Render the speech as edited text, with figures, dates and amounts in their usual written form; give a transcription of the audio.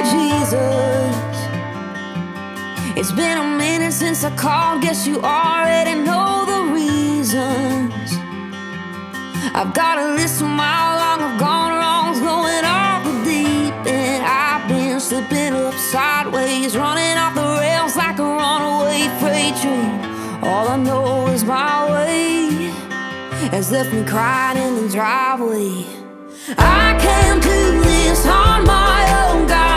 Jesus. It's been a minute since I called, guess you already know the reasons. I've got a list of how long I've gone wrong, going off the deep end. I've been slipping up sideways, running off the rails like a runaway freight train. All I know is my way has left me crying in the driveway. I can't do this on my own, God.